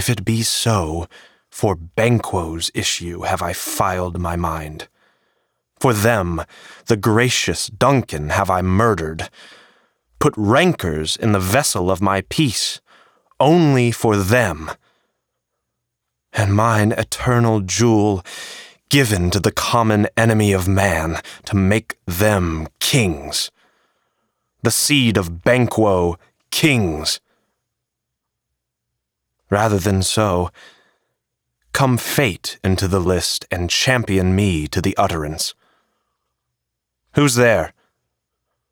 if it be so, for Banquo's issue have I filed my mind. For them, the gracious Duncan, have I murdered, put rancors in the vessel of my peace, only for them, and mine eternal jewel given to the common enemy of man to make them kings, the seed of Banquo kings. Rather than so, come fate into the list and champion me to the utterance. Who's there?